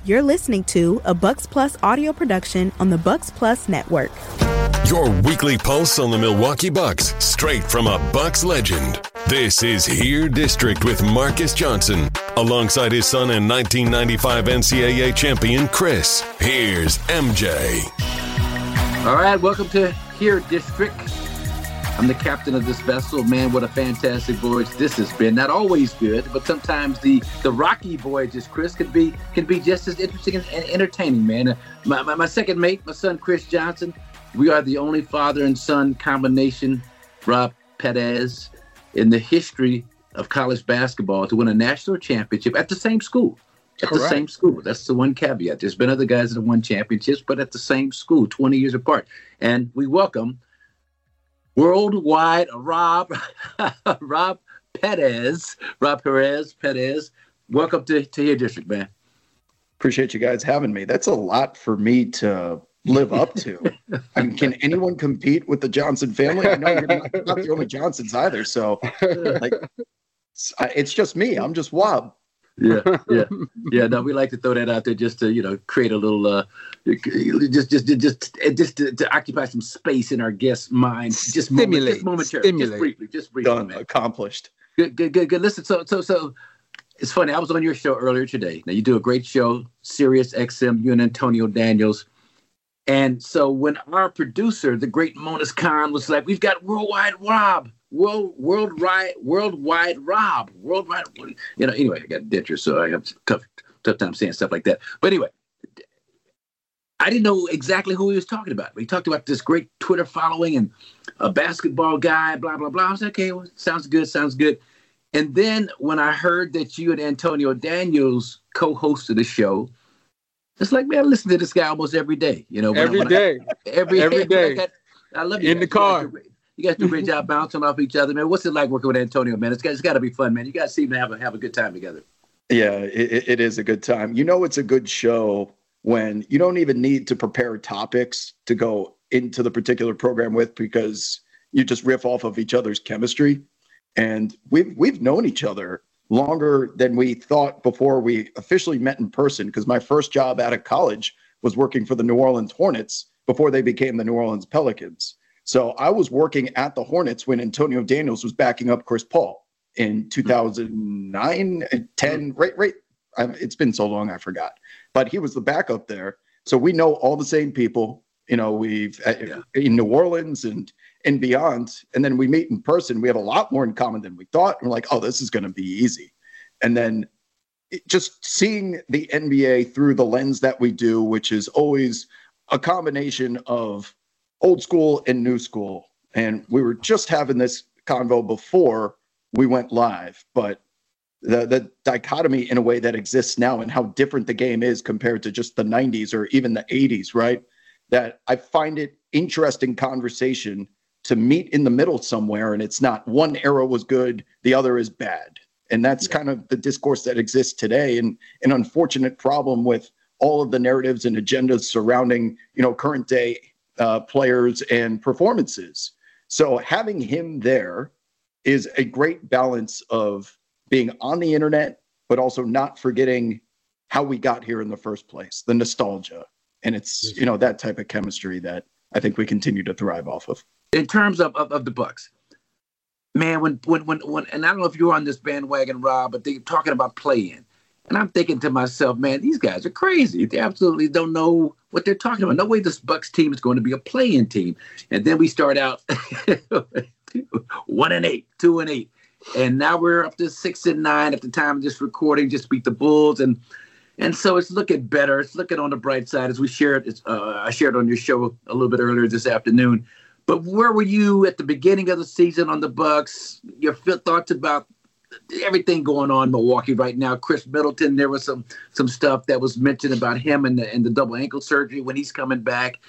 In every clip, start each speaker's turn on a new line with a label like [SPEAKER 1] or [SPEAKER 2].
[SPEAKER 1] You're listening to a Bucks Plus audio production on the Bucks Plus Network.
[SPEAKER 2] Your weekly pulse on the Milwaukee Bucks, straight from a Bucks legend. This is Here District with Marcus Johnson, alongside his son and 1995 NCAA champion, Chris. Here's MJ.
[SPEAKER 3] All right, welcome to Here District. I'm the captain of this vessel. Man, what a fantastic voyage this has been. Not always good, but sometimes the rocky voyages, Chris, can be just as interesting and entertaining, man. My second mate, my son, Chris Johnson, we are the only father and son combination, Rob Perez, in the history of college basketball to win a national championship at the same school. The same school. That's the one caveat. There's been other guys that have won championships, but at the same school, 20 years apart. And we welcome worldwide Rob Perez. Welcome to Here District, man.
[SPEAKER 4] Appreciate you guys having me. That's a lot for me to live up to. I mean, can anyone compete with the Johnson family? I know you're not the only Johnsons either. So it's just me. I'm just Wob.
[SPEAKER 3] Yeah. No, we like to throw that out there just to, create a little, just to occupy some space in our guests' minds. Just momentarily. Just briefly.
[SPEAKER 4] Done.
[SPEAKER 3] Man.
[SPEAKER 4] Accomplished.
[SPEAKER 3] Good. Listen, so it's funny. I was on your show earlier today. Now you do a great show, Sirius XM, you and Antonio Daniels. And so when our producer, the great Monas Khan, was like, "We've got worldwide Rob." Worldwide Rob. Anyway, I got dentures, so I have tough time saying stuff like that. But anyway, I didn't know exactly who he was talking about. He talked about this great Twitter following and a basketball guy, blah, blah, blah. I was like, okay, well, sounds good. And then when I heard that you and Antonio Daniels co-hosted the show, it's like, man, I listen to this guy almost every day.
[SPEAKER 5] Every day.
[SPEAKER 3] I love you
[SPEAKER 5] in the car.
[SPEAKER 3] You guys do a great job bouncing off each other, man. What's it like working with Antonio, man? It's got to be fun, man. You guys seem to have a good time together.
[SPEAKER 4] Yeah, it is a good time. It's a good show when you don't even need to prepare topics to go into the particular program with, because you just riff off of each other's chemistry. And we've known each other longer than we thought before we officially met in person, because my first job out of college was working for the New Orleans Hornets before they became the New Orleans Pelicans. So I was working at the Hornets when Antonio Daniels was backing up Chris Paul in 2009, 10, right. It's been so long, I forgot. But he was the backup there. So we know all the same people, we've in New Orleans and beyond. And then we meet in person. We have a lot more in common than we thought. And we're like, oh, this is going to be easy. And then just seeing the NBA through the lens that we do, which is always a combination of old school and new school. And we were just having this convo before we went live, but the dichotomy in a way that exists now and how different the game is compared to just the 90s or even the 80s, right? That I find it interesting conversation to meet in the middle somewhere. And it's not one era was good, the other is bad. And that's kind of the discourse that exists today. And an unfortunate problem with all of the narratives and agendas surrounding, current day players and performances. So having him there is a great balance of being on the internet, but also not forgetting how we got here in the first place, the nostalgia. And it's, that type of chemistry that I think we continue to thrive off of.
[SPEAKER 3] In terms of the Bucks, man, when and I don't know if you're on this bandwagon, Rob, but they're talking about play-in. And I'm thinking to myself, man, these guys are crazy. They absolutely don't know what they're talking about. No way this Bucks team is going to be a play-in team. And then we start out 1-8, 2-8. And now we're up to 6-9 at the time of this recording, just beat the Bulls. And so it's looking better. It's looking on the bright side, as we shared. I shared on your show a little bit earlier this afternoon. But where were you at the beginning of the season on the Bucks? Your thoughts about everything going on in Milwaukee right now? Chris Middleton, there was some stuff that was mentioned about him and the double ankle surgery when he's coming back.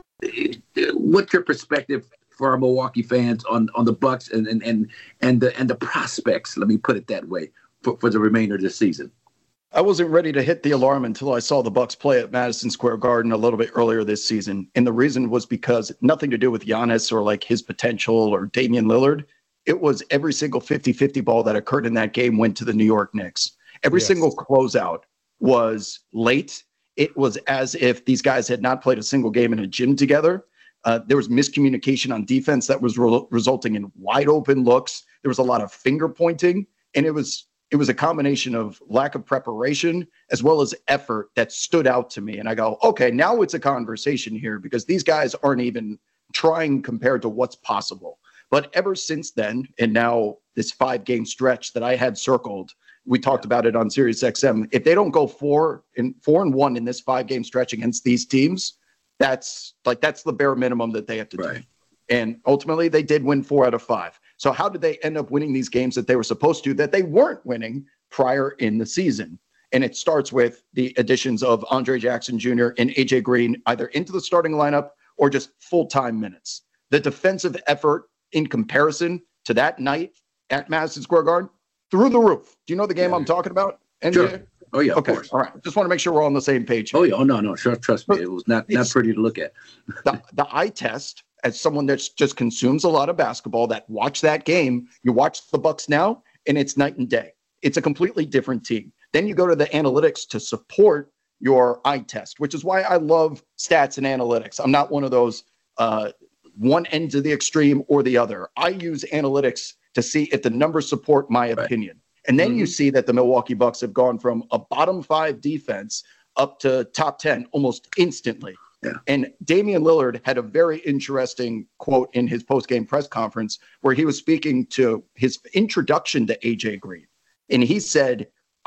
[SPEAKER 3] What's your perspective for our Milwaukee fans on the Bucks and the prospects? Let me put it that way for the remainder of the season.
[SPEAKER 4] I wasn't ready to hit the alarm until I saw the Bucks play at Madison Square Garden a little bit earlier this season. And the reason was because nothing to do with Giannis or like his potential or Damian Lillard. It was every single 50-50 ball that occurred in that game went to the New York Knicks. Every single closeout was late it was as if these guys had not played a single game in a gym together. There was miscommunication on defense that was resulting in wide open looks. There was a lot of finger pointing, and it was a combination of lack of preparation as well as effort that stood out to me. And I go, okay, now it's a conversation here because these guys aren't even trying compared to what's possible. But ever since then, and now this 5-game stretch that I had circled, we talked about it on Sirius XM. If they don't go 4-1 in this 5-game stretch against these teams, that's the bare minimum that they have to do. And ultimately, they did win 4 out of 5. So how did they end up winning these games that they were supposed to, that they weren't winning prior in the season? And it starts with the additions of Andre Jackson Jr. and AJ Green, either into the starting lineup or just full-time minutes. The defensive effort in comparison to that night at Madison Square Garden, through the roof. Do you know the game I'm talking about? NJ?
[SPEAKER 3] Sure. Oh, yeah,
[SPEAKER 4] okay.
[SPEAKER 3] Of course.
[SPEAKER 4] All right. Just want to make sure we're on the same page.
[SPEAKER 3] Oh, yeah. Oh, no. Trust me. It was not pretty to look at.
[SPEAKER 4] the eye test, as someone that just consumes a lot of basketball, that watched that game, you watch the Bucks now, and it's night and day. It's a completely different team. Then you go to the analytics to support your eye test, which is why I love stats and analytics. I'm not one of those one end to the extreme or the other. I use analytics to see if the numbers support my opinion. And then you see that the Milwaukee Bucks have gone from a bottom 5 defense up to top 10 almost instantly. Yeah. And Damian Lillard had a very interesting quote in his post-game press conference where he was speaking to his introduction to AJ Green. And he said,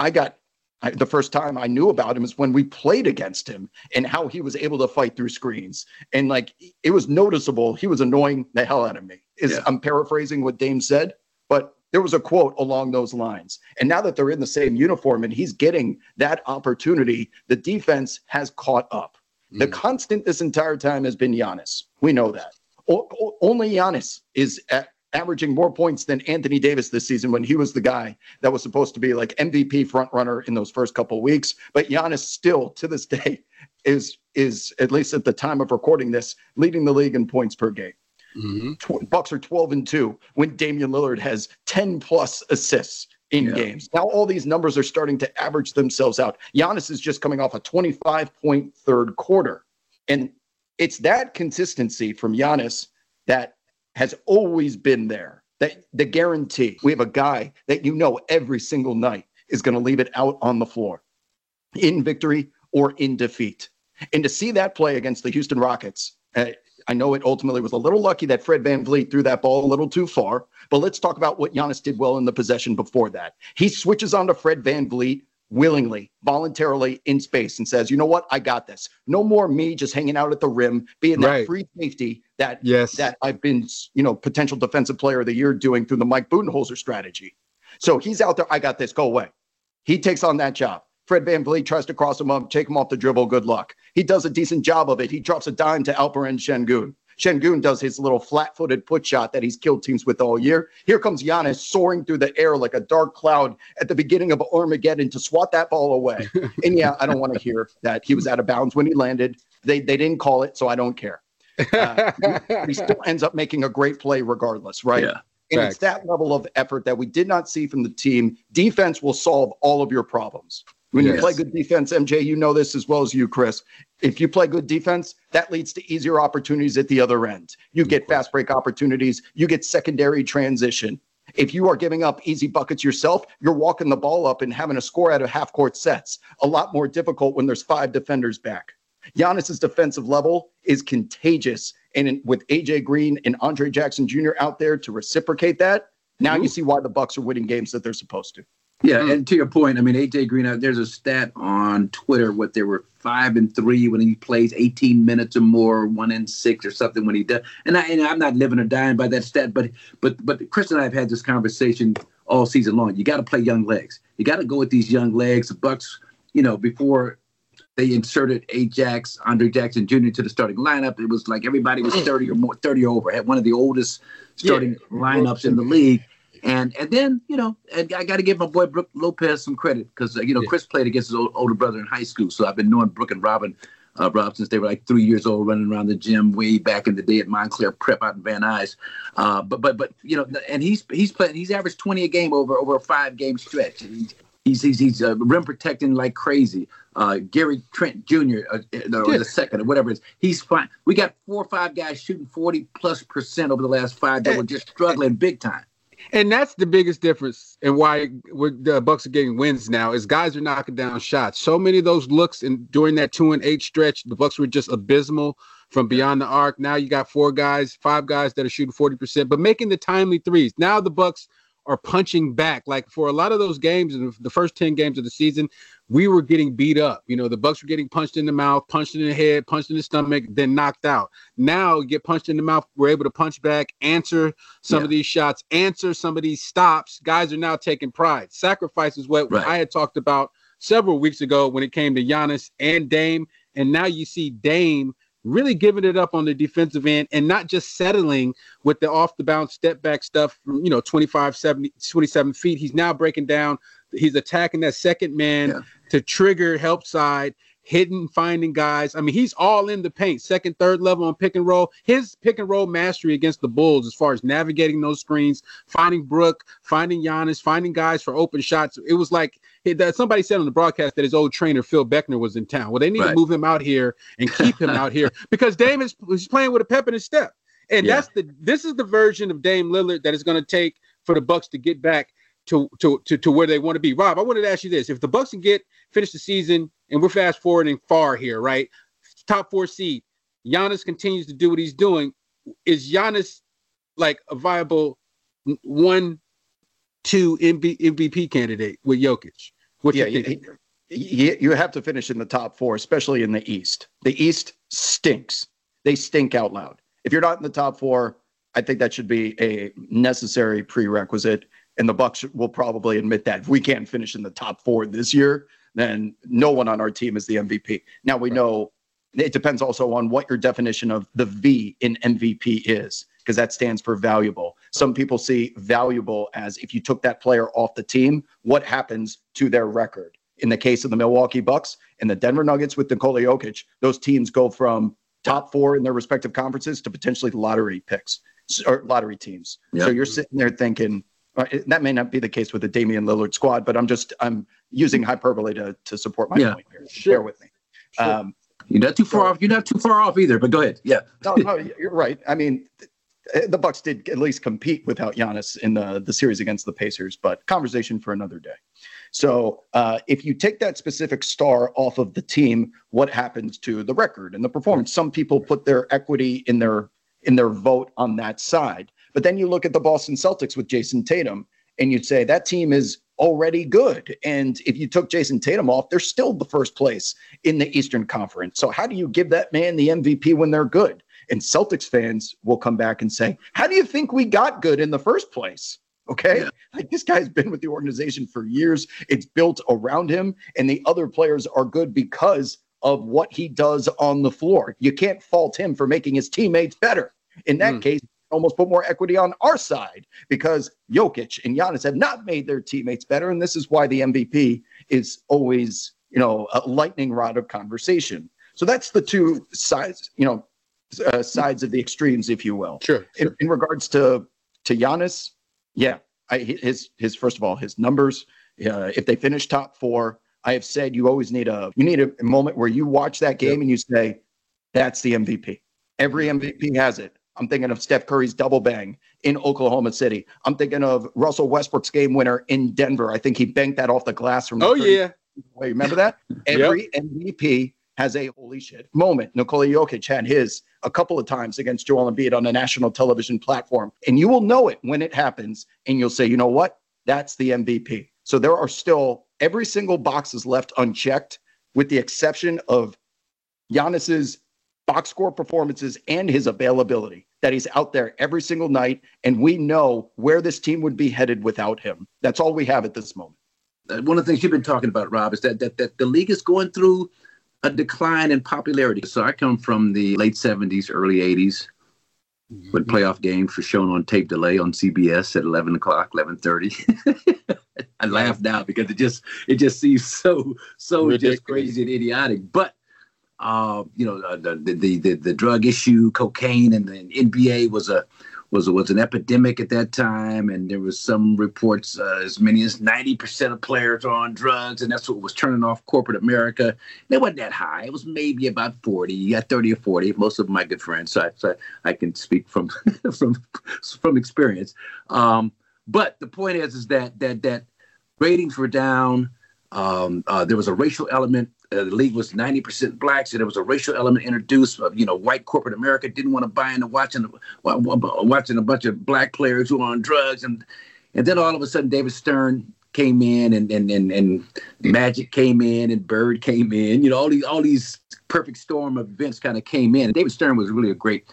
[SPEAKER 4] the first time I knew about him is when we played against him and how he was able to fight through screens. And like, it was noticeable. He was annoying the hell out of me. I'm paraphrasing what Dame said, but there was a quote along those lines. And now that they're in the same uniform and he's getting that opportunity, the defense has caught up. The constant this entire time has been Giannis. We know that. Only Giannis is averaging more points than Anthony Davis this season when he was the guy that was supposed to be like MVP frontrunner in those first couple of weeks. But Giannis still, to this day, is at least at the time of recording this, leading the league in points per game. Bucks are 12-2 when Damian Lillard has 10+ assists in games. Now all these numbers are starting to average themselves out. Giannis is just coming off a 25-point third quarter. And it's that consistency from Giannis that has always been there. That the guarantee. We have a guy that every single night is going to leave it out on the floor in victory or in defeat. And to see that play against the Houston Rockets, I know it ultimately was a little lucky that Fred VanVleet threw that ball a little too far, but let's talk about what Giannis did well in the possession before that. He switches on to Fred VanVleet willingly, voluntarily in space and says, you know what, I got this. No more me just hanging out at the rim, being that free safety that I've been, potential defensive player of the year doing through the Mike Budenholzer strategy. So he's out there, I got this, go away. He takes on that job. Fred VanVleet tries to cross him up, take him off the dribble, good luck. He does a decent job of it. He drops a dime to Alperen Şengün. Şengün does his little flat-footed put shot that he's killed teams with all year. Here comes Giannis soaring through the air like a dark cloud at the beginning of Armageddon to swat that ball away. And I don't want to hear that he was out of bounds when he landed. They didn't call it, so I don't care. He still ends up making a great play regardless, right? Yeah. And it's that level of effort that we did not see from the team. Defense will solve all of your problems. When you play good defense, MJ, you know this as well as you, Chris. If you play good defense, that leads to easier opportunities at the other end. You get fast break opportunities. You get secondary transition. If you are giving up easy buckets yourself, you're walking the ball up and having a score out of half-court sets. A lot more difficult when there's 5 defenders back. Giannis's defensive level is contagious. And with AJ Green and Andre Jackson Jr. out there to reciprocate that, now you see why the Bucks are winning games that they're supposed to.
[SPEAKER 3] Yeah, and to your point, AJ Green, there's a stat on Twitter what they were 5-3 when he plays 18 minutes or more, 1-6 or something when he does. And I'm not living or dying by that stat, but Chris and I have had this conversation all season long. You got to play young legs. You got to go with these young legs. The Bucks, before they inserted Andre Jackson Jr. to the starting lineup, it was like everybody was 30 or over. Had one of the oldest starting lineups in the league. And then, and I got to give my boy Brook Lopez some credit because, Chris played against his older brother in high school. So I've been knowing Brook and Rob since they were like 3 years old, running around the gym way back in the day at Montclair Prep out in Van Nuys. But and he's averaged 20 a game over a 5-game stretch. And He's rim protecting like crazy. Gary Trent Jr. Or the second or whatever it is. He's fine. We got 4 or 5 guys shooting 40+% over the last 5 that were just struggling big time.
[SPEAKER 5] And that's the biggest difference and why the Bucks are getting wins now is guys are knocking down shots. So many of those looks and during that 2-and-8 stretch, the Bucks were just abysmal from beyond the arc. Now you got 5 guys that are shooting 40%, but making the timely threes. Now the Bucks are punching back. Like for a lot of those games in the first 10 games of the season, we were getting beat up. You know, the Bucks were getting punched in the mouth, punched in the head, punched in the stomach, then knocked out. Now you get punched in the mouth, we're able to punch back, answer some of these shots, answer some of these stops. Guys are now taking pride. Sacrifice is what I had talked about several weeks ago when it came to Giannis and Dame. And now you see Dame really giving it up on the defensive end and not just settling with the off the bounce step back stuff from, 27 feet. He's now breaking down. He's attacking that second man to trigger help side, hitting, finding guys. I mean, he's all in the paint, second, third level on pick and roll. His pick and roll mastery against the Bulls as far as navigating those screens, finding Brook, finding Giannis, finding guys for open shots. It was like somebody said on the broadcast that his old trainer, Phil Beckner, was in town. Well, they need to move him out here and keep him out here because Dame is playing with a pep in his step. And this is the version of Dame Lillard that is going to take for the Bucks to get back to where they want to be. Rob, I wanted to ask you this. If the Bucks can finish the season, and we're fast forwarding far here, right? Top 4 seed. Giannis continues to do what he's doing. Is Giannis like a viable 1-2 MVP candidate with Jokic? What you think?
[SPEAKER 4] You have to finish in the top 4, especially in the East. The East stinks. They stink out loud. If you're not in the top 4, I think that should be a necessary prerequisite. And the Bucks will probably admit that if we can't finish in the top 4 this year, then no one on our team is the MVP. Now we know it depends also on what your definition of the V in MVP is, because that stands for valuable. Some people see valuable as if you took that player off the team, what happens to their record? In the case of the Milwaukee Bucks and the Denver Nuggets with Nikola Jokic, those teams go from top 4 in their respective conferences to potentially lottery picks or lottery teams. Yep. So you're sitting there thinking, that may not be the case with the Damian Lillard squad, but I'm using hyperbole to support my point here.
[SPEAKER 5] Sure.
[SPEAKER 4] Bear with me.
[SPEAKER 5] Sure.
[SPEAKER 3] You're not too far off. You're not too far off either, but go ahead. Yeah.
[SPEAKER 4] No, you're right. I mean, the Bucks did at least compete without Giannis in the series against the Pacers, but conversation for another day. So if you take that specific star off of the team, what happens to the record and the performance? Some people put their equity in their vote on that side. But then you look at the Boston Celtics with Jason Tatum, and you'd say that team is already good. And if you took Jason Tatum off, they're still the first place in the Eastern Conference. So how do you give that man the MVP when they're good? And Celtics fans will come back and say, how do you think we got good in the first place? Okay. Like this guy's been with the organization for years. It's built around him, and the other players are good because of what he does on the floor. You can't fault him for making his teammates better. In that case, almost put more equity on our side because Jokic and Giannis have not made their teammates better. And this is why the MVP is always, a lightning rod of conversation. So that's the two sides, sides of the extremes, if you will.
[SPEAKER 5] Sure.
[SPEAKER 4] In regards to Giannis, his first of all, his numbers, if they finish top 4, I have said you need a moment where you watch that game and you say, that's the MVP. Every MVP has it. I'm thinking of Steph Curry's double bang in Oklahoma City. I'm thinking of Russell Westbrook's game winner in Denver. I think he banked that off the glass from remember that? Every MVP has a holy shit moment. Nikola Jokic had his a couple of times against Joel Embiid on a national television platform. And you will know it when it happens. And you'll say, you know what? That's the MVP. So there are still every single box is left unchecked with the exception of Giannis's box score performances and his availability, that he's out there every single night. And we know where this team would be headed without him. That's all we have at this moment.
[SPEAKER 3] One of the things you've been talking about, Rob, is that the league is going through a decline in popularity. So I come from the late 70s, early 80s, when playoff games were shown on tape delay on CBS at 11 o'clock, 11:30. I laugh now because it just seems so just crazy and idiotic. But the drug issue, cocaine, and the NBA was was an epidemic at that time, and there was some reports as many as 90% of players are on drugs, and that's what was turning off corporate America. It wasn't that high. It was maybe about 40. You got 30 or 40. Most of them my good friends, so I can speak from from experience. But the point is that ratings were down. There was a racial element. The league was 90% black, so there was a racial element introduced. White corporate America didn't want to buy into watching a bunch of black players who were on drugs, and then all of a sudden David Stern came in, and Magic came in, and Bird came in. All these perfect storm of events kind of came in. And David Stern was really a great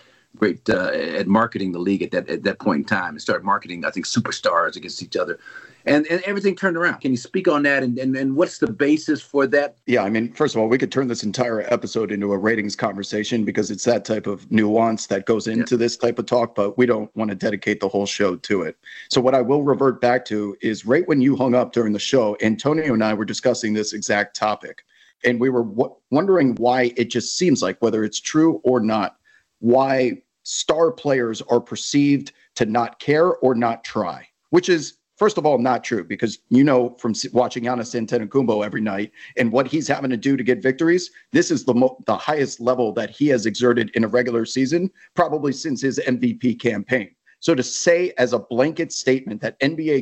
[SPEAKER 3] at marketing the league at that point in time, and started marketing, I think, superstars against each other. And everything turned around. Can you speak on that? And what's the basis for that?
[SPEAKER 4] Yeah, I mean, first of all, we could turn this entire episode into a ratings conversation because it's that type of nuance that goes into this type of talk, but we don't want to dedicate the whole show to it. So what I will revert back to is right when you hung up during the show, Antonio and I were discussing this exact topic. And we were wondering why it just seems like, whether it's true or not, why star players are perceived to not care or not try, which is, first of all, not true, because from watching Giannis Antetokounmpo every night and what he's having to do to get victories, this is the highest level that he has exerted in a regular season, probably since his MVP campaign. So to say as a blanket statement that NBA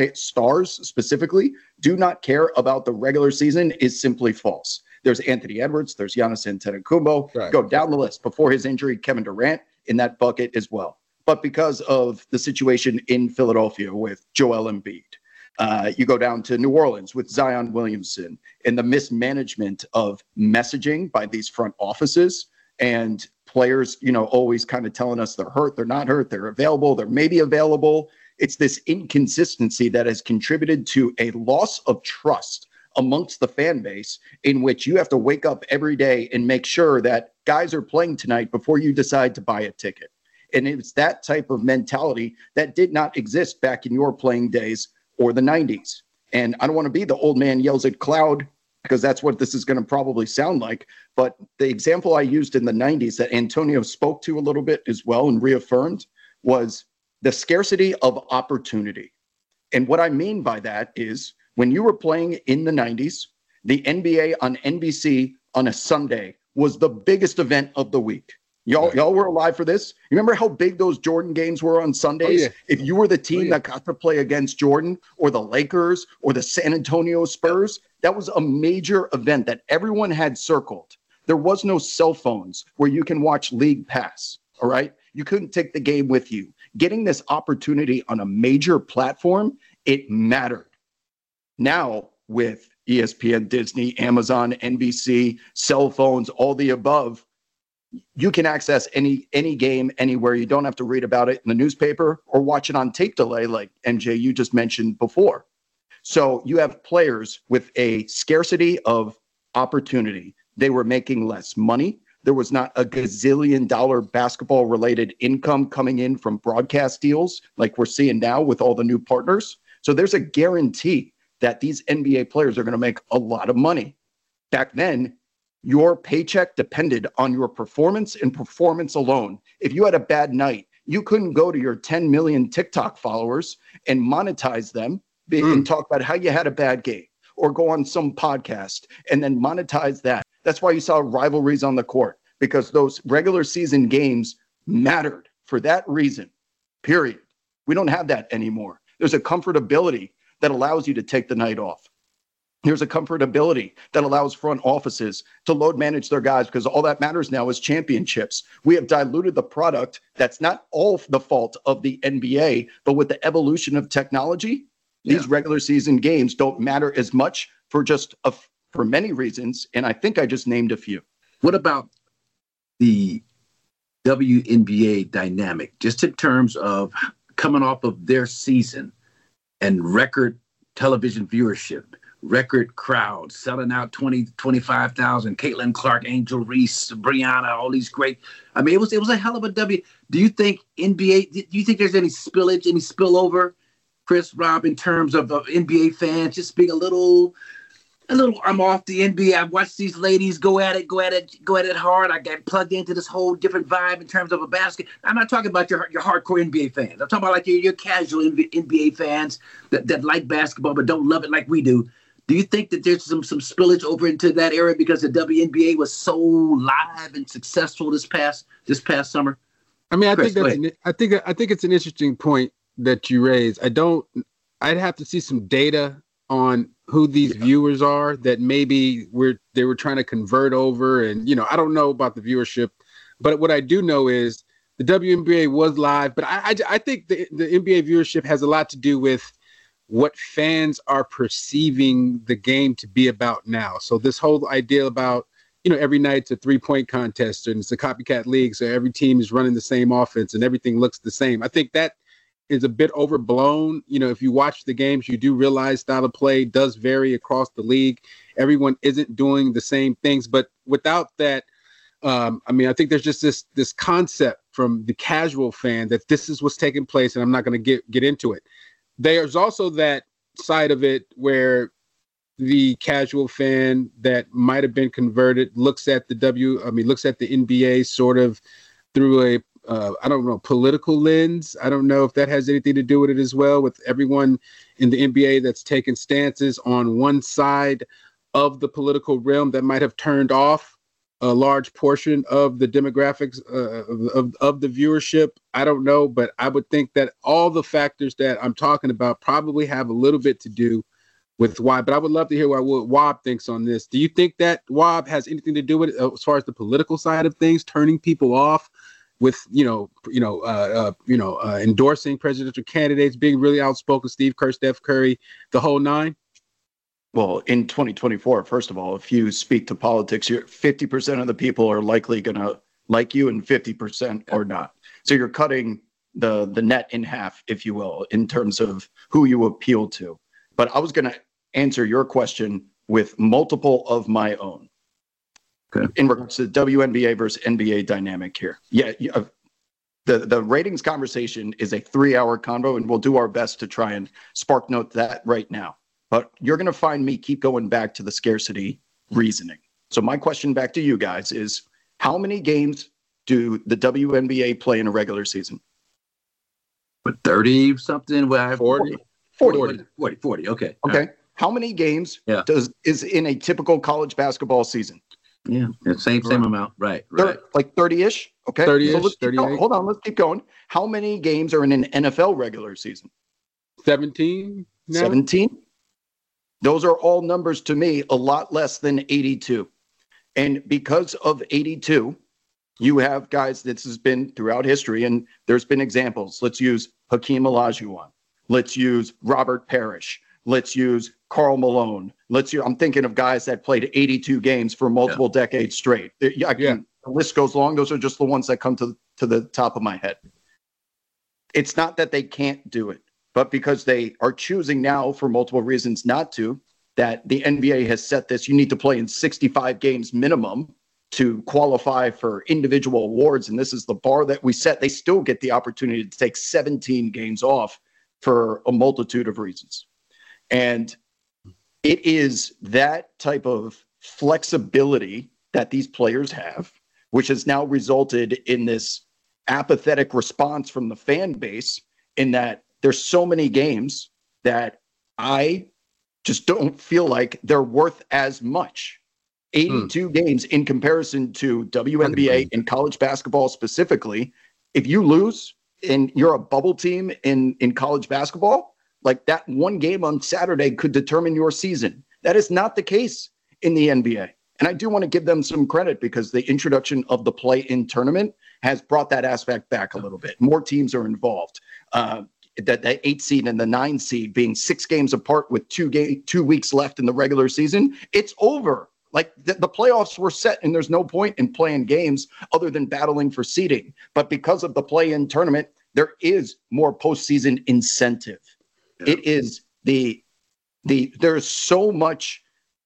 [SPEAKER 4] stars specifically do not care about the regular season is simply false. There's Anthony Edwards, there's Giannis Antetokounmpo, right. Go down the list. Before his injury, Kevin Durant in that bucket as well. But because of the situation in Philadelphia with Joel Embiid, you go down to New Orleans with Zion Williamson and the mismanagement of messaging by these front offices and players, always kind of telling us they're hurt, they're not hurt, they're available, they're maybe available. It's this inconsistency that has contributed to a loss of trust amongst the fan base, in which you have to wake up every day and make sure that guys are playing tonight before you decide to buy a ticket. And it's that type of mentality that did not exist back in your playing days or the 90s. And I don't want to be the old man yells at cloud, because that's what this is going to probably sound like. But the example I used in the 90s that Antonio spoke to a little bit as well and reaffirmed was the scarcity of opportunity. And what I mean by that is when you were playing in the 90s, the NBA on NBC on a Sunday was the biggest event of the week. Y'all were alive for this. You remember how big those Jordan games were on Sundays? Oh, yeah. If you were the team that got to play against Jordan or the Lakers or the San Antonio Spurs, that was a major event that everyone had circled. There was no cell phones where you can watch League Pass, all right? You couldn't take the game with you. Getting this opportunity on a major platform, it mattered. Now with ESPN, Disney, Amazon, NBC, cell phones, all the above, you can access any game anywhere. You don't have to read about it in the newspaper or watch it on tape delay like MJ you just mentioned before. So you have players with a scarcity of opportunity. They were making less money. There was not a gazillion dollar basketball related income coming in from broadcast deals like we're seeing now with all the new partners. So there's a guarantee that these NBA players are going to make a lot of money. Back then, your paycheck depended on your performance and performance alone. If you had a bad night, you couldn't go to your 10 million TikTok followers and monetize them and talk about how you had a bad game, or go on some podcast and then monetize that. That's why you saw rivalries on the court, because those regular season games mattered for that reason, period. We don't have that anymore. There's a comfortability that allows you to take the night off. There's a comfortability that allows front offices to load manage their guys, because all that matters now is championships. We have diluted the product. That's not all the fault of the NBA, but with the evolution of technology, these regular season games don't matter as much for many reasons. And I think I just named a few.
[SPEAKER 3] What about the WNBA dynamic, just in terms of coming off of their season and record television viewership, record crowd, selling out 25,000, Caitlin Clark, Angel Reese, Brianna, all these great. I mean, it was a hell of a W. Do you think NBA, do you think there's any spillage, any spillover, Chris, Rob, in terms of NBA fans just being a little I'm off the NBA. I've watched these ladies go at it hard. I got plugged into this whole different vibe in terms of a basket. I'm not talking about your hardcore NBA fans. I'm talking about like your casual NBA fans that like basketball but don't love it like we do. Do you think that there's some spillage over into that area because the WNBA was so live and successful this past summer?
[SPEAKER 5] I mean, I think it's an interesting point that you raise. I'd have to see some data on who these viewers are that maybe they were trying to convert over. And, I don't know about the viewership, but what I do know is the WNBA was live, but I think the NBA viewership has a lot to do with what fans are perceiving the game to be about now. So this whole idea about, every night it's a 3-point contest and it's a copycat league. So every team is running the same offense and everything looks the same. I think that is a bit overblown. If you watch the games, you do realize style of play does vary across the league. Everyone isn't doing the same things, but without that, I think there's just this concept from the casual fan that this is what's taking place, and I'm not going to get into it. There's also that side of it where the casual fan that might have been converted looks at the NBA sort of through a political lens. I don't know if that has anything to do with it as well, with everyone in the NBA that's taken stances on one side of the political realm that might have turned off a large portion of the demographics of the viewership. I don't know, but I would think that all the factors that I'm talking about probably have a little bit to do with why. But I would love to hear what Wob thinks on this. Do you think that Wob has anything to do with it as far as the political side of things, turning people off with endorsing presidential candidates, being really outspoken, Steve Kerr, Steph Curry, the whole nine?
[SPEAKER 4] Well, in 2024, first of all, if you speak to politics, 50% of the people are likely going to like you and 50% are not. So you're cutting the net in half, if you will, in terms of who you appeal to. But I was going to answer your question with multiple of my own. Okay. In regards to the WNBA versus NBA dynamic here. Yeah, the ratings conversation is a 3-hour convo, and we'll do our best to try and spark note that right now. But you're going to find me keep going back to the scarcity reasoning. So my question back to you guys is, how many games do the WNBA play in a regular season?
[SPEAKER 3] But 30 something?
[SPEAKER 5] 40.
[SPEAKER 3] 40. Okay.
[SPEAKER 4] Okay. How many games is in a typical college basketball season?
[SPEAKER 3] Yeah, same amount. Right.
[SPEAKER 4] Like 30-ish? Okay.
[SPEAKER 5] 30-ish,
[SPEAKER 4] So hold on, let's keep going. How many games are in an NFL regular season?
[SPEAKER 5] 17?
[SPEAKER 4] 17? Those are all numbers to me, a lot less than 82. And because of 82, you have guys, this has been throughout history, and there's been examples. Let's use Hakeem Olajuwon. Let's use Robert Parrish. Let's use Karl Malone. I'm thinking of guys that played 82 games for multiple decades straight. The list goes long. Those are just the ones that come to the top of my head. It's not that they can't do it, but because they are choosing now for multiple reasons not to, that the NBA has set this, you need to play in 65 games minimum to qualify for individual awards. And this is the bar that we set. They still get the opportunity to take 17 games off for a multitude of reasons. And it is that type of flexibility that these players have, which has now resulted in this apathetic response from the fan base, in that there's so many games that I just don't feel like they're worth as much. 82 games in comparison to WNBA and college basketball specifically. If you lose and you're a bubble team in college basketball, like that one game on Saturday could determine your season. That is not the case in the NBA. And I do want to give them some credit because the introduction of the play-in tournament has brought that aspect back a little bit. More teams are involved. The 8 seed and the 9 seed being 6 games apart with 2 weeks left in the regular season, it's over. Like the playoffs were set, and there's no point in playing games other than battling for seeding. But because of the play-in tournament, there is more postseason incentive. Yeah. It is there's so much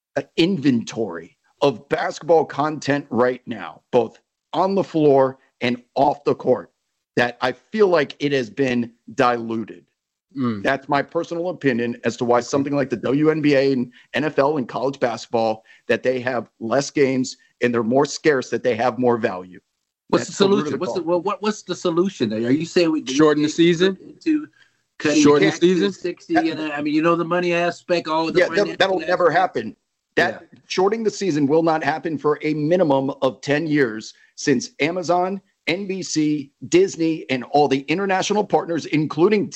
[SPEAKER 4] inventory of basketball content right now, both on the floor and off the court, that I feel like it has been diluted. That's my personal opinion as to why something like the WNBA and NFL and college basketball, that they have less games and they're more scarce, that they have more value.
[SPEAKER 3] What's the solution? What's the solution? Are you saying we
[SPEAKER 5] shorten the season?
[SPEAKER 3] To shorten the season? 60, and I mean, the money aspect.
[SPEAKER 4] That'll never happen. Shorting the season will not happen for a minimum of 10 years, since Amazon, NBC, Disney, and all the international partners, including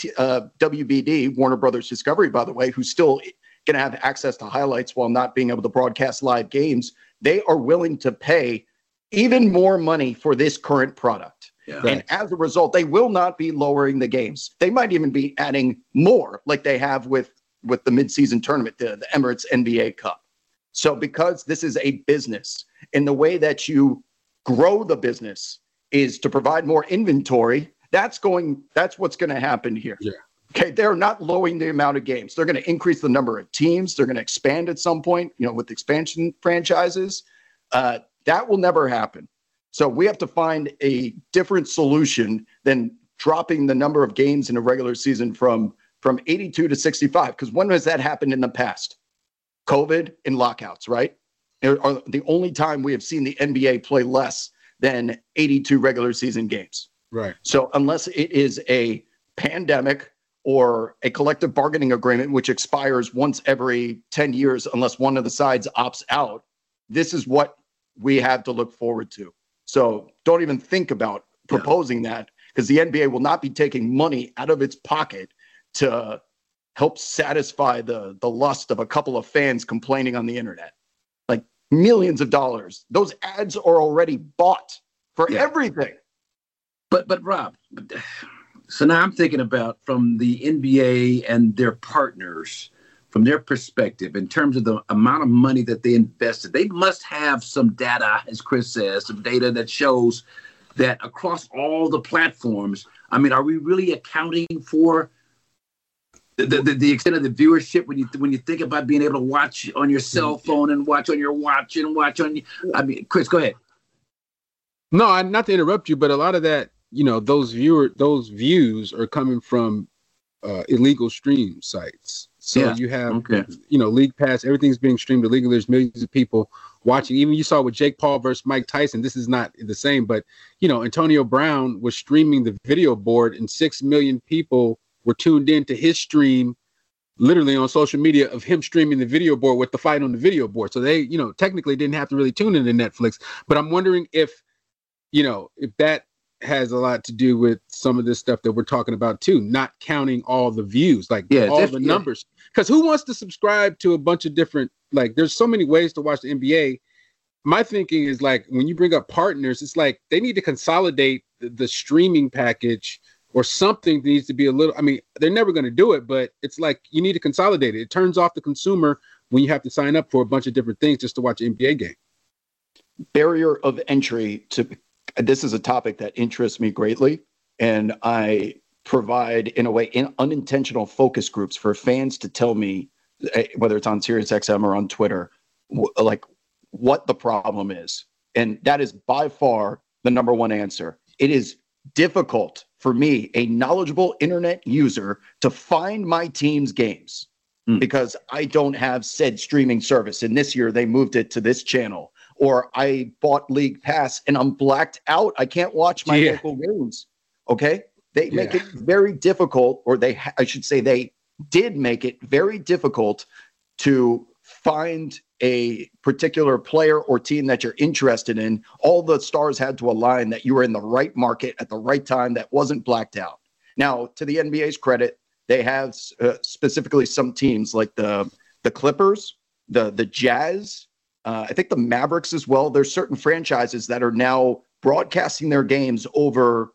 [SPEAKER 4] WBD, Warner Brothers Discovery, by the way, who's still going to have access to highlights while not being able to broadcast live games, they are willing to pay even more money for this current product. Yeah. And as a result, they will not be lowering the games. They might even be adding more, like they have with the midseason tournament, the Emirates NBA Cup. So because this is a business, and the way that you grow the business is to provide more inventory, that's what's going to happen here. Yeah. Okay, they're not lowering the amount of games. They're going to increase the number of teams. They're going to expand at some point, with expansion franchises. That will never happen. So we have to find a different solution than dropping the number of games in a regular season from 82 to 65. Because when has that happened in the past? COVID and lockouts, right? Are the only time we have seen the NBA play less than 82 regular season games.
[SPEAKER 5] Right.
[SPEAKER 4] So unless it is a pandemic or a collective bargaining agreement, which expires once every 10 years, unless one of the sides opts out, this is what we have to look forward to. So don't even think about proposing that, because the NBA will not be taking money out of its pocket to help satisfy the lust of a couple of fans complaining on the internet. Like millions of dollars. Those ads are already bought for everything.
[SPEAKER 3] But Rob, so now I'm thinking about from the NBA and their partners, from their perspective, in terms of the amount of money that they invested, they must have some data, as Chris says, some data that shows that across all the platforms, I mean, are we really accounting for the extent of the viewership when you think about being able to watch on your cell phone and watch on your watch and watch on? I mean, Chris, go ahead.
[SPEAKER 5] No, not to interrupt you, but a lot of that, those views are coming from illegal stream sites. So you have, League Pass, everything's being streamed illegally. There's millions of people watching. Even you saw with Jake Paul versus Mike Tyson, this is not the same, but, Antonio Brown was streaming the video board and 6 million people were tuned in to his stream, literally on social media, of him streaming the video board with the fight on the video board. So they, technically didn't have to really tune into Netflix. But I'm wondering if that has a lot to do with some of this stuff that we're talking about too, not counting all the views, all the numbers. Because who wants to subscribe to a bunch of different, there's so many ways to watch the NBA. My thinking is when you bring up partners, it's like they need to consolidate the streaming package or something needs to be a little, they're never going to do it, but it's like you need to consolidate it. It turns off the consumer when you have to sign up for a bunch of different things just to watch an NBA game.
[SPEAKER 4] Barrier of entry to this is a topic that interests me greatly, and I provide, in a way, unintentional focus groups for fans to tell me, whether it's on SiriusXM or on Twitter, what the problem is. And that is by far the number one answer. It is difficult for me, a knowledgeable internet user, to find my team's games because I don't have said streaming service. And this year they moved it to this channel. Or I bought League Pass and I'm blacked out. I can't watch my local games. Okay? They make it very difficult, or they did make it very difficult to find a particular player or team that you're interested in. All the stars had to align that you were in the right market at the right time that wasn't blacked out. Now, to the NBA's credit, they have specifically some teams like the Clippers, the Jazz, I think the Mavericks as well. There's certain franchises that are now broadcasting their games over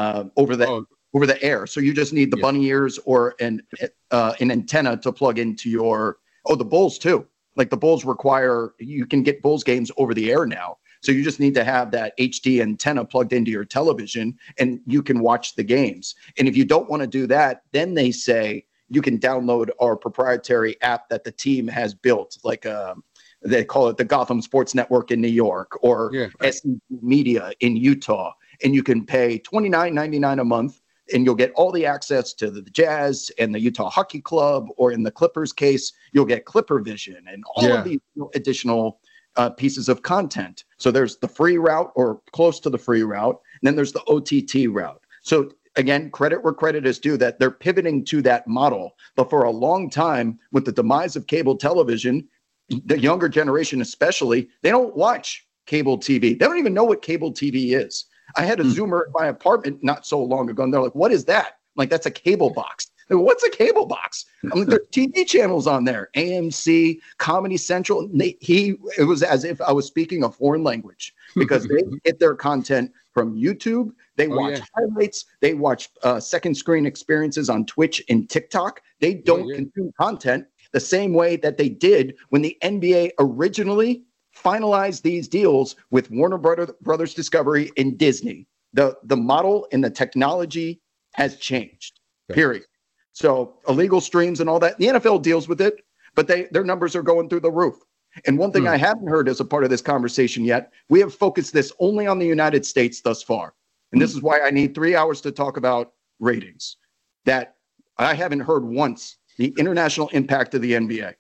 [SPEAKER 4] the air. So you just need the bunny ears or an antenna to plug into the Bulls too. The Bulls you can get Bulls games over the air now. So you just need to have that HD antenna plugged into your television and you can watch the games. And if you don't want to do that, then they say you can download our proprietary app that the team has built, they call it the Gotham Sports Network in New York or SEC Media in Utah. And you can pay $29.99 a month. and you'll get all the access to the Jazz and the Utah Hockey Club, or in the Clippers case, you'll get Clipper Vision and all of these additional pieces of content. So there's the free route or close to the free route, and then there's the OTT route. So again, credit where credit is due that they're pivoting to that model. But for a long time, with the demise of cable television, the younger generation especially, they don't watch cable TV. They don't even know what cable TV is. I had a Zoomer at my apartment not so long ago, and they're like, "What is that?" I'm like, "That's a cable box." They're like, "What's a cable box?" I'm like, "There's TV channels on there, AMC, Comedy Central." It was as if I was speaking a foreign language, because they get their content from YouTube. They watch highlights. They watch second screen experiences on Twitch and TikTok. They don't consume content the same way that they did when the NBA originally finalized these deals with Warner Brothers Discovery and Disney. The model and the technology has changed, period. So illegal streams and all that, the NFL deals with it, but their numbers are going through the roof. And one thing I haven't heard as a part of this conversation yet, we have focused this only on the United States thus far. And this is why I need 3 hours to talk about ratings, that I haven't heard once the international impact of the NBA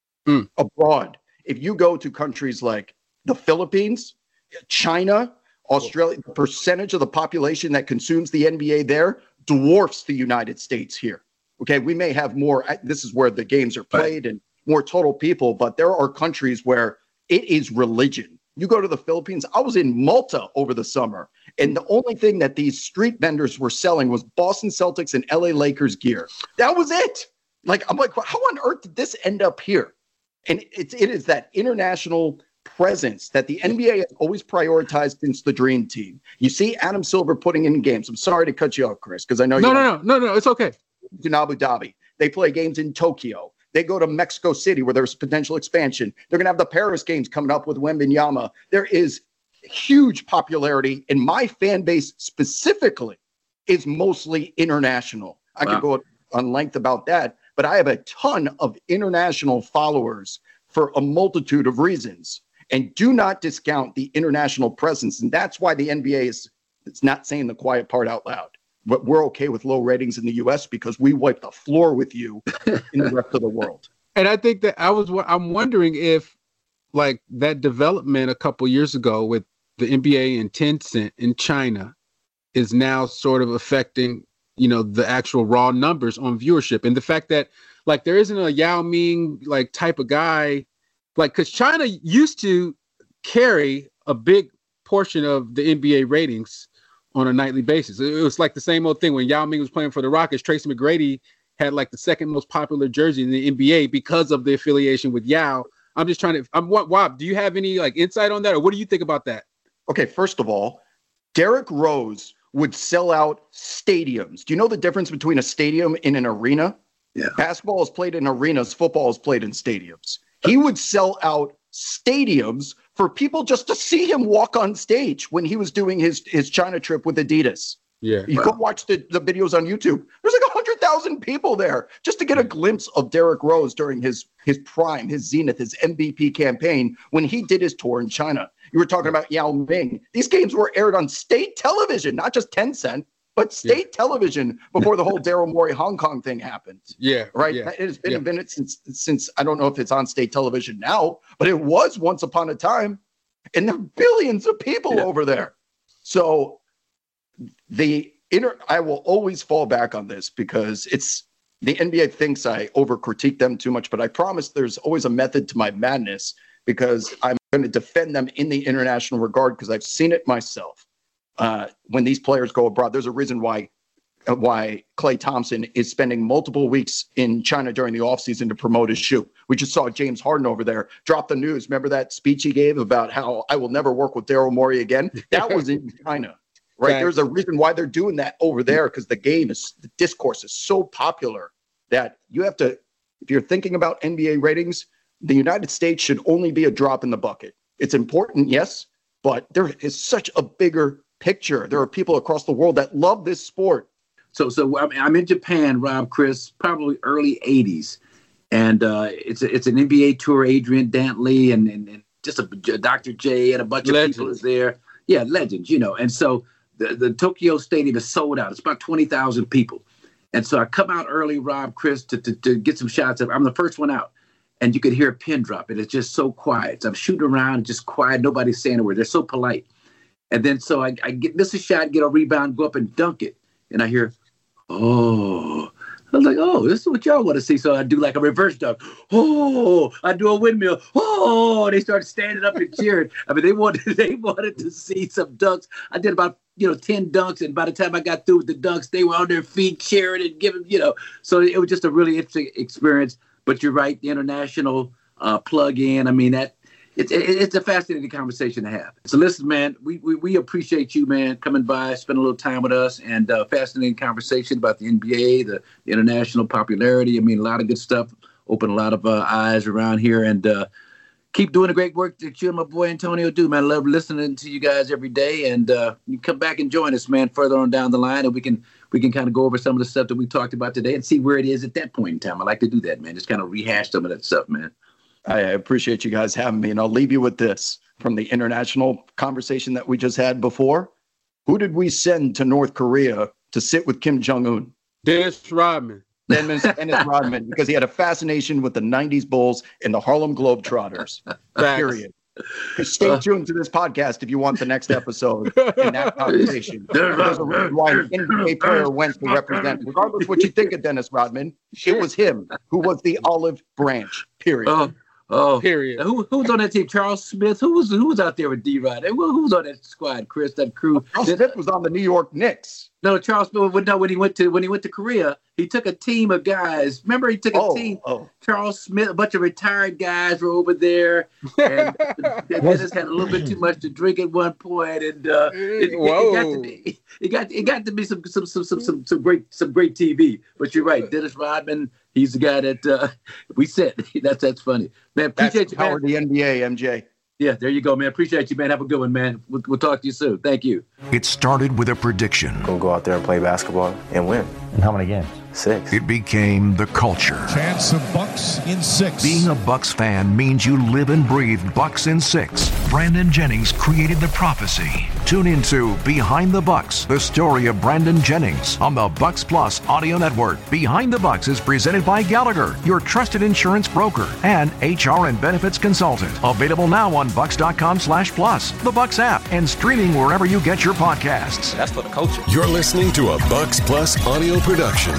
[SPEAKER 4] abroad. If you go to countries like the Philippines, China, Australia, the percentage of the population that consumes the NBA there dwarfs the United States here. Okay, we may have more, this is where the games are played and more total people, but there are countries where it is religion. You go to the Philippines, I was in Malta over the summer, and the only thing that these street vendors were selling was Boston Celtics and LA Lakers gear. That was it. I'm like, how on earth did this end up here? And it is that international presence that the NBA has always prioritized since the Dream Team. You see Adam Silver putting in games. I'm sorry to cut you off, Chris, because I know
[SPEAKER 5] No, it's okay.
[SPEAKER 4] In Abu Dhabi, they play games in Tokyo. They go to Mexico City where there's potential expansion. They're going to have the Paris games coming up with Wembanyama. There is huge popularity, and my fan base specifically is mostly international. I could go on length about that, but I have a ton of international followers for a multitude of reasons. And do not discount the international presence. And that's why the NBA is not saying the quiet part out loud. But we're okay with low ratings in the U.S. because we wipe the floor with you in the rest of the world.
[SPEAKER 5] And I think that I'm wondering if, like, that development a couple years ago with the NBA and Tencent in China is now sort of affecting, the actual raw numbers on viewership. And the fact that, like, there isn't a Yao Ming, like, type of guy, like, because China used to carry a big portion of the NBA ratings on a nightly basis. It was like the same old thing when Yao Ming was playing for the Rockets. Tracy McGrady had like the second most popular jersey in the NBA because of the affiliation with Yao. I'm just trying to, Wob, do you have any like insight on that, or what do you think about that?
[SPEAKER 4] Okay, first of all, Derrick Rose would sell out stadiums. Do you know the difference between a stadium and an arena?
[SPEAKER 3] Yeah.
[SPEAKER 4] Basketball is played in arenas, football is played in stadiums. He would sell out stadiums for people just to see him walk on stage when he was doing his China trip with Adidas.
[SPEAKER 5] Yeah.
[SPEAKER 4] You go watch the videos on YouTube. There's like 100,000 people there just to get a glimpse of Derrick Rose during his prime, his zenith, his MVP campaign when he did his tour in China. You were talking about Yao Ming. These games were aired on state television, not just Tencent, but state television before the whole Daryl Morey Hong Kong thing happened.
[SPEAKER 5] Yeah.
[SPEAKER 4] Right?
[SPEAKER 5] Yeah.
[SPEAKER 4] It has been a minute since I don't know if it's on state television now, but it was once upon a time. And there are billions of people over there. So I will always fall back on this because the NBA thinks I over-critique them too much, but I promise there's always a method to my madness because I'm going to defend them in the international regard because I've seen it myself. When these players go abroad, there's a reason why Klay Thompson is spending multiple weeks in China during the offseason to promote his shoe. We just saw James Harden over there drop the news. Remember that speech he gave about how I will never work with Daryl Morey again? That was in China, right? There's a reason why they're doing that over there because the discourse is so popular that you have to, if you're thinking about NBA ratings, the United States should only be a drop in the bucket. It's important, yes, but there is such a bigger picture. There are people across the world that love this sport.
[SPEAKER 3] So I'm in Japan, Rob, Chris, probably early 80s. And it's an NBA tour, Adrian Dantley and just a Dr. J and a bunch of people is there. Yeah, legends, And so the Tokyo Stadium is sold out. It's about 20,000 people. And so I come out early, Rob, Chris, to get some shots of. I'm the first one out. And you could hear a pin drop. And it's just so quiet. So I'm shooting around, just quiet. Nobody's saying a word. They're so polite. And then so I miss a shot, get a rebound, go up and dunk it. And I hear, oh. I was like, oh, this is what y'all want to see. So I do like a reverse dunk. Oh, I do a windmill. Oh, they started standing up and cheering. I mean, they wanted to see some dunks. I did about 10 dunks, and by the time I got through with the dunks, they were on their feet cheering and giving, So it was just a really interesting experience. But you're right, the international plug-in. I mean, that it's a fascinating conversation to have. So listen, man, we appreciate you, man, coming by, spending a little time with us, and fascinating conversation about the NBA, the international popularity. I mean, a lot of good stuff. Open a lot of eyes around here, and keep doing the great work that you and my boy Antonio do, man. I love listening to you guys every day, and you come back and join us, man, further on down the line, and we can kind of go over some of the stuff that we talked about today and see where it is at that point in time. I like to do that, man. Just kind of rehash some of that stuff, man.
[SPEAKER 4] I appreciate you guys having me, and I'll leave you with this from the international conversation that we just had before. Who did we send to North Korea to sit with Kim Jong-un?
[SPEAKER 5] Dennis Rodman.
[SPEAKER 4] Dennis Rodman, because he had a fascination with the 90s Bulls and the Harlem Globetrotters. Period. Stay tuned to this podcast if you want the next episode in that conversation. There's a reason why an NBA player went to represent, regardless what you think of Dennis Rodman, it was him who was the olive branch, period.
[SPEAKER 3] Oh,
[SPEAKER 5] period.
[SPEAKER 3] Who was on that team? Charles Smith. Who was out there with D-Rod? Who was on that squad, Chris? That crew.
[SPEAKER 4] Charles Smith was on the New York Knicks.
[SPEAKER 3] No, Charles Smith. No, when he went to Korea, he took a team of guys. Remember, he took a team. Charles Smith, a bunch of retired guys were over there, and Dennis had a little bit too much to drink at one point, and it got to be some great TV. But you're right, Dennis Rodman. He's the guy that we said. That's funny, man. Appreciate you, man.
[SPEAKER 4] Power the NBA, MJ.
[SPEAKER 3] Yeah, there you go, man. Appreciate you, man. Have a good one, man. We'll talk to you soon. Thank you.
[SPEAKER 6] It started with a prediction.
[SPEAKER 7] Gonna go out there and play basketball and win.
[SPEAKER 8] And how many games?
[SPEAKER 7] 6.
[SPEAKER 6] It became the culture.
[SPEAKER 9] Chance of Bucks in 6.
[SPEAKER 6] Being a Bucks fan means you live and breathe Bucks in 6. Brandon Jennings created the prophecy. Tune into Behind the Bucks, the story of Brandon Jennings on the Bucks Plus Audio Network. Behind the Bucks is presented by Gallagher, your trusted insurance broker and HR and benefits consultant. Available now on Bucks.com/plus, the Bucks app, and streaming wherever you get your podcasts.
[SPEAKER 7] That's for the culture.
[SPEAKER 2] You're listening to a Bucks Plus audio production.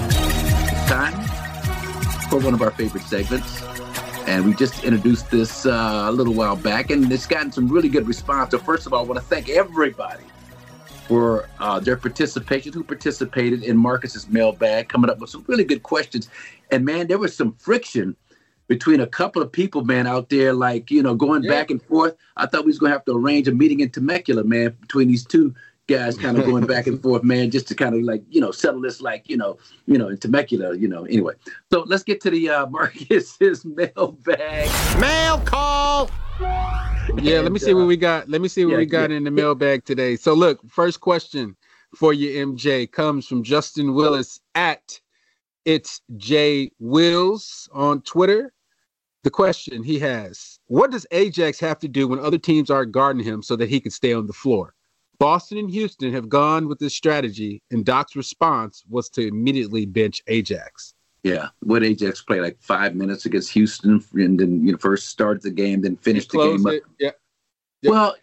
[SPEAKER 3] Time for one of our favorite segments, and we just introduced this a little while back, and it's gotten some really good response. So first of all, I want to thank everybody for their participation, who participated in Marcus's mailbag, coming up with some really good questions. And man, there was some friction between a couple of people, man, out there, like, going back and forth. I thought we was going to have to arrange a meeting in Temecula, man, between these two guys kind of going back and forth, man, just to kind of settle this, in Temecula, anyway. So let's get to the Marcus's mailbag.
[SPEAKER 5] Mail call. Yeah, let me see what we got. Let me see what we got in the mailbag today. So look, first question for you, MJ, comes from Justin Willis at It's J Wills on Twitter. The question he has: what does Ajax have to do when other teams aren't guarding him so that he can stay on the floor? Boston and Houston have gone with this strategy, and Doc's response was to immediately bench Ajax.
[SPEAKER 3] Yeah, what Ajax played like 5 minutes against Houston, and then first started the game, then finished the game up.
[SPEAKER 5] Yeah.
[SPEAKER 3] Well,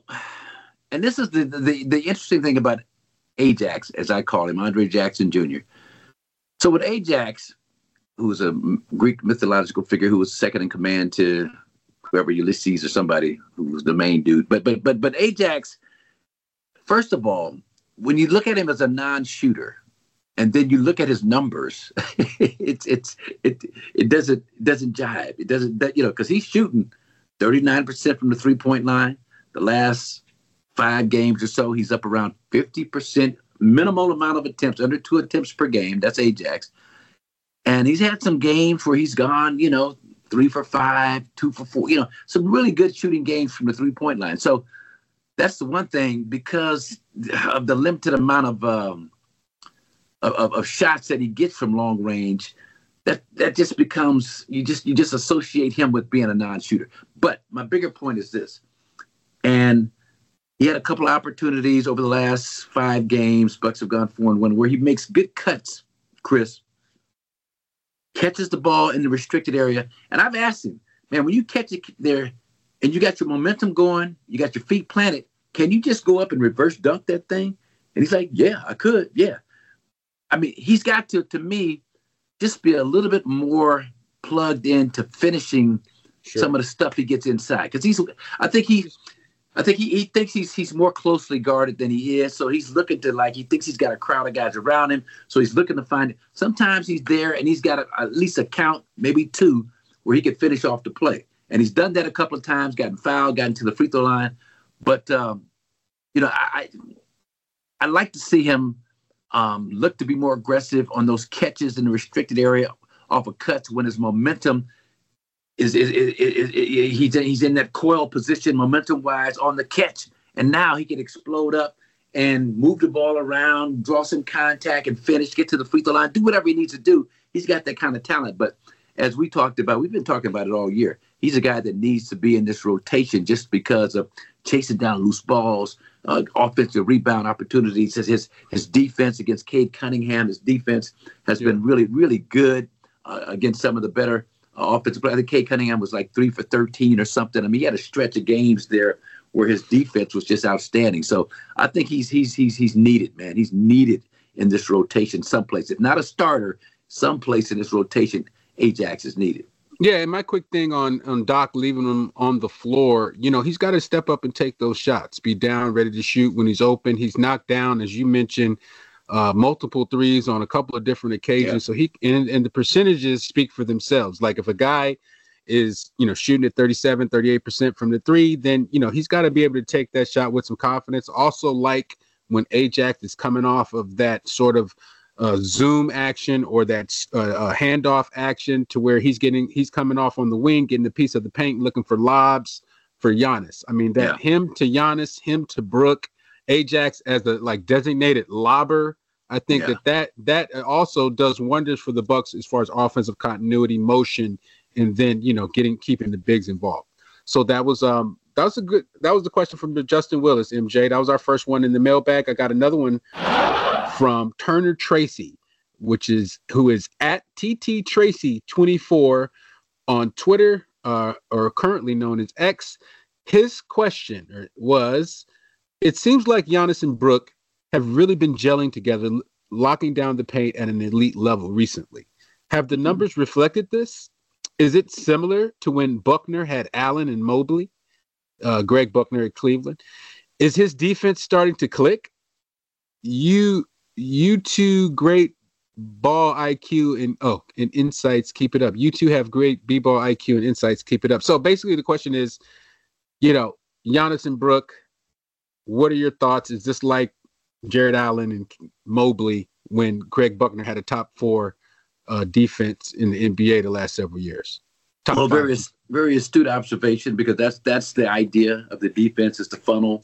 [SPEAKER 3] and this is the interesting thing about Ajax, as I call him, Andre Jackson Jr. So with Ajax, who's a Greek mythological figure who was second in command to whoever, Ulysses or somebody who was the main dude, but Ajax. First of all, when you look at him as a non-shooter, and then you look at his numbers, it doesn't jive. It doesn't, because he's shooting 39% from the 3-point line. The last 5 games or so, he's up around 50%, minimal amount of attempts, under 2 attempts per game. That's Ajax. And he's had some games where he's gone, 3 for 5, 2 for 4, some really good shooting games from the 3-point line. So that's the one thing, because of the limited amount of shots that he gets from long range, that just becomes, you just associate him with being a non-shooter. But my bigger point is this, and He had a couple of opportunities over the last 5 games. Bucks have gone 4-1, where he makes good cuts, Chris. Catches the ball in the restricted area. And I've asked him, man, when you catch it there and you got your momentum going, you got your feet planted, can you just go up and reverse dunk that thing? And he's like, yeah, I could. Yeah. I mean, he's got to me, just be a little bit more plugged into finishing some of the stuff he gets inside. Because I think he thinks he's more closely guarded than he is. So he's looking to he thinks he's got a crowd of guys around him. So he's looking to find it. Sometimes he's there and he's got at least a count, maybe 2, where he could finish off the play. And he's done that a couple of times, gotten fouled, gotten to the free throw line. But, I like to see him look to be more aggressive on those catches in the restricted area off of cuts when his momentum he's in that coil position momentum-wise on the catch. And now he can explode up and move the ball around, draw some contact and finish, get to the free throw line, do whatever he needs to do. He's got that kind of talent. But as we talked about, we've been talking about it all year. He's a guy that needs to be in this rotation just because of chasing down loose balls, offensive rebound opportunities. His defense against Cade Cunningham, his defense has been really, really good against some of the better offensive players. I think Cade Cunningham was like 3 for 13 or something. I mean, he had a stretch of games there where his defense was just outstanding. So I think he's needed, man. He's needed in this rotation someplace. If not a starter, someplace in this rotation, Ajax is needed.
[SPEAKER 5] Yeah, and my quick thing on Doc leaving him on the floor, he's got to step up and take those shots, be down, ready to shoot when he's open. He's knocked down, as you mentioned, multiple threes on a couple of different occasions. So and the percentages speak for themselves. Like if a guy is, shooting at 37, 38% from the 3, then, he's got to be able to take that shot with some confidence. Also, like when Ajax is coming off of that sort of zoom action or that handoff action to where he's coming off on the wing, getting a piece of the paint, looking for lobs for Giannis. I mean, him to Giannis, him to Brook, Ajax as a designated lobber. I think that also does wonders for the Bucks as far as offensive continuity, motion, and then keeping the bigs involved. So that was the question from Justin Willis, MJ. That was our first one in the mailbag. I got another one from Turner Tracy, who is at TT Tracy 24 on Twitter, or currently known as X. His question was, it seems like Giannis and Brook have really been gelling together, locking down the paint at an elite level recently. Have the numbers reflected this? Is it similar to when Buckner had Allen and Mobley, Greg Buckner at Cleveland? Is his defense starting to click? You two great ball IQ and insights. Keep it up. You two have great b-ball IQ and insights. Keep it up. So basically the question is, Giannis and Brook, what are your thoughts? Is this like Jared Allen and Mobley when Greg Buckner had a top 4 defense in the NBA the last several years?
[SPEAKER 3] Very, very astute observation, because that's the idea of the defense, is to funnel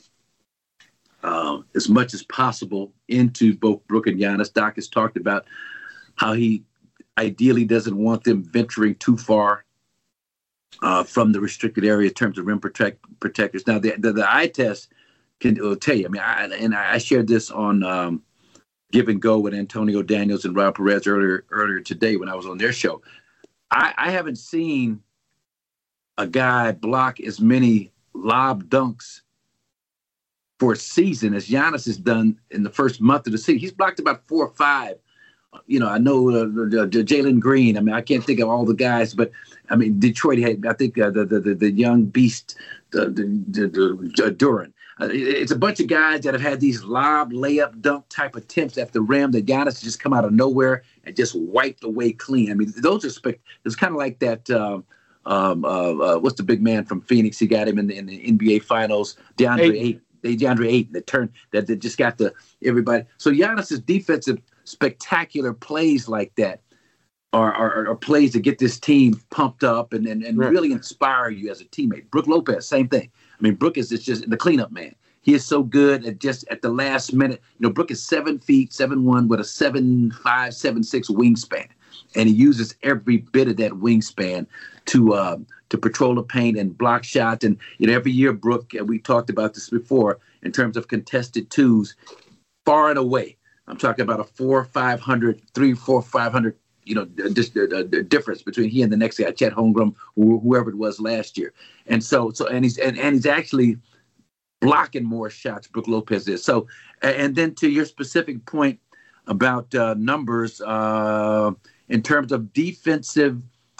[SPEAKER 3] as much as possible into both Brook and Giannis. Doc has talked about how he ideally doesn't want them venturing too far from the restricted area in terms of rim protectors. Now, the eye test will tell you. I mean, I shared this on Give and Go with Antonio Daniels and Rob Perez earlier today when I was on their show. I haven't seen a guy block as many lob dunks for a season as Giannis has done in the first month of the season. He's blocked about 4 or 5. I know Jalen Green. I mean, I can't think of all the guys, but I mean, Detroit had, I think, the young beast, Duran. It's a bunch of guys that have had these lob, layup, dunk type attempts at the rim that Giannis just come out of nowhere and just wiped away clean. I mean, those are it's kind of like that. What's the big man from Phoenix? He got him in the NBA Finals. DeAndre Ayton. That just got everybody. So Giannis's defensive spectacular plays like that are plays to get this team pumped up and really inspire you as a teammate. Brook Lopez, same thing. I mean, Brook is just the cleanup man. He is so good at the last minute. Brook is 7 feet, 7'1" with a 7'5", 7'6" wingspan. and he uses every bit of that wingspan to patrol the paint and block shots. And every year, Brooke, we talked about this before in terms of contested twos, far and away. I'm talking about a 300, 400, 500. Just the difference between he and the next guy, Chet Holmgren, whoever it was last year. And he's actually blocking more shots, Brook Lopez is. So, and then to your specific point about numbers, in terms of defensive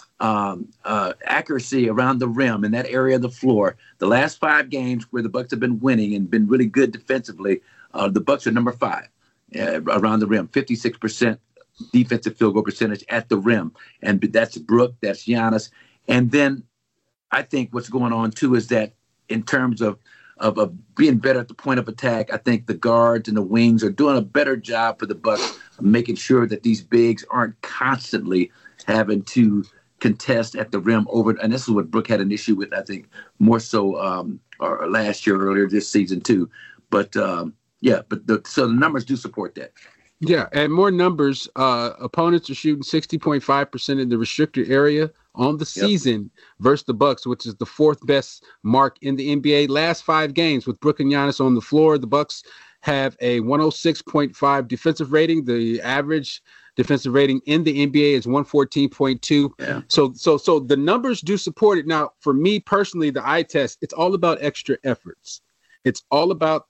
[SPEAKER 3] accuracy around the rim in that area of the floor, the last 5 games where the Bucks have been winning and been really good defensively, the Bucks are number 5 around the rim, 56% defensive field goal percentage at the rim. And that's Brook, that's Giannis. And then I think what's going on too is that in terms of being better at the point of attack, I think the guards and the wings are doing a better job for the Bucks of making sure that these bigs aren't constantly having to contest at the rim over. And this is what Brook had an issue with, I think, more so or last year, earlier this season too. But so the numbers do support that.
[SPEAKER 5] Yeah, and more numbers. Opponents are shooting 60.5% in the restricted area on the season versus the Bucks, which is the 4th best mark in the NBA. Last 5 games with Brook and Giannis on the floor, the Bucks have a 106.5 defensive rating. The average defensive rating in the NBA is 114.2. Yeah. So the numbers do support it. Now, for me personally, the eye test, it's all about extra efforts. It's all about,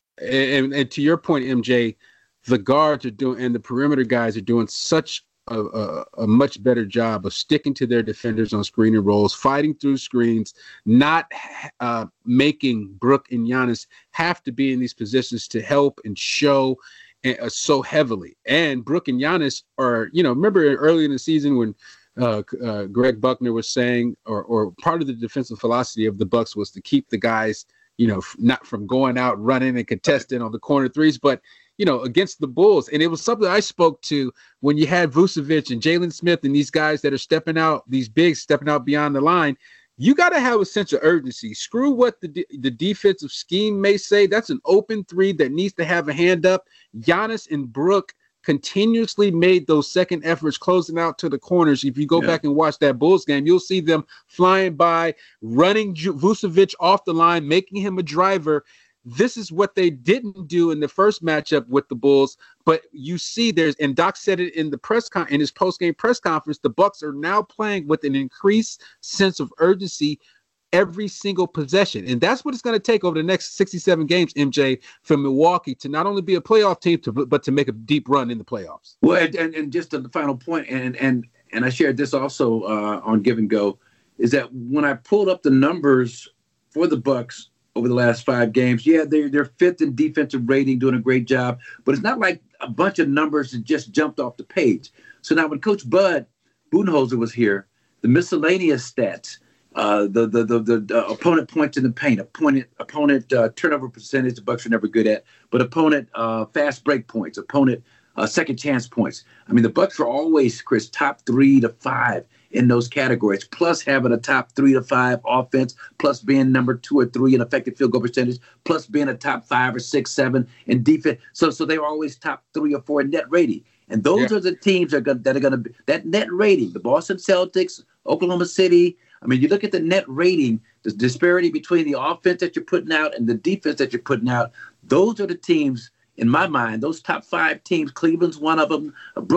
[SPEAKER 5] and to your point, MJ, the guards are doing, and the perimeter guys are doing such a much better job of sticking to their defenders on screen and rolls, fighting through screens, not making Brook and Giannis have to be in these positions to help and show so heavily. And Brook and Giannis are, remember early in the season when Greg Buckner was saying, or part of the defensive philosophy of the Bucks was to keep the guys, not from going out running and contesting on the corner threes, but against the Bulls. And it was something I spoke to when you had Vucevic and Jalen Smith and these guys that are stepping out, these bigs stepping out beyond the line. You got to have a sense of urgency. Screw what the defensive scheme may say. That's an open 3 that needs to have a hand up. Giannis and Brook continuously made those second efforts closing out to the corners. If you go back and watch that Bulls game, you'll see them flying by, running Vucevic off the line, making him a driver. This is what they didn't do in the first matchup with the Bulls, but you see and Doc said it in the in his post-game press conference, the Bucks are now playing with an increased sense of urgency every single possession. And that's what it's going to take over the next 67 games, MJ, for Milwaukee to not only be a playoff team, but to make a deep run in the playoffs.
[SPEAKER 3] Well, and just the final point, and I shared this also on Give and Go, is that when I pulled up the numbers for the Bucks over the last 5 games, they're 5th in defensive rating, doing a great job. But it's not like a bunch of numbers that just jumped off the page. So now when Coach Bud Budenholzer was here, the miscellaneous stats, the opponent points in the paint, opponent turnover percentage, the Bucks are never good at, but opponent fast break points, opponent second chance points. I mean, the Bucks are always, Chris, top 3 to 5 in those categories, plus having a top 3 to 5 offense, plus being number 2 or 3 in effective field goal percentage, plus being a top 5 or 6, 7 in defense. So they're always top 3 or 4 in net rating. And those are the teams that are going to be that net rating, the Boston Celtics, Oklahoma City. I mean, you look at the net rating, the disparity between the offense that you're putting out and the defense that you're putting out. Those are the teams, in my mind, those top 5 teams. Cleveland's one of them.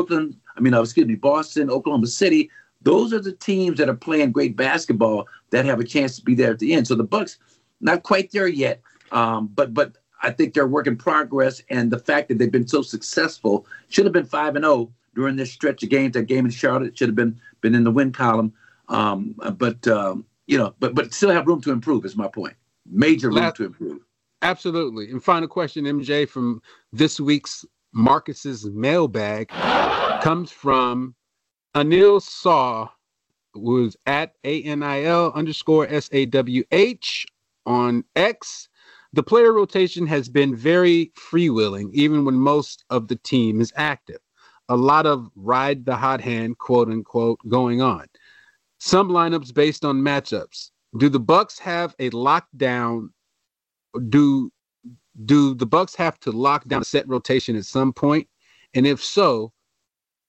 [SPEAKER 3] Boston, Oklahoma City. Those are the teams that are playing great basketball that have a chance to be there at the end. So the Bucks, not quite there yet, but I think they're a work in progress. And the fact that they've been so successful, should have been 5-0 during this stretch of games. That game in Charlotte should have been in the win column. But still have room to improve is my point. Major room to improve. Absolutely.
[SPEAKER 5] And final question, MJ, from this week's Marcus's mailbag comes from Anil Saw, who's at ANIL_SAWH on X. The player rotation has been very freewheeling, even when most of the team is active. A lot of ride the hot hand, quote unquote, going on. Some lineups based on matchups. Do the Bucks have a lockdown? Do the Bucks have to lock down a set rotation at some point? And if so,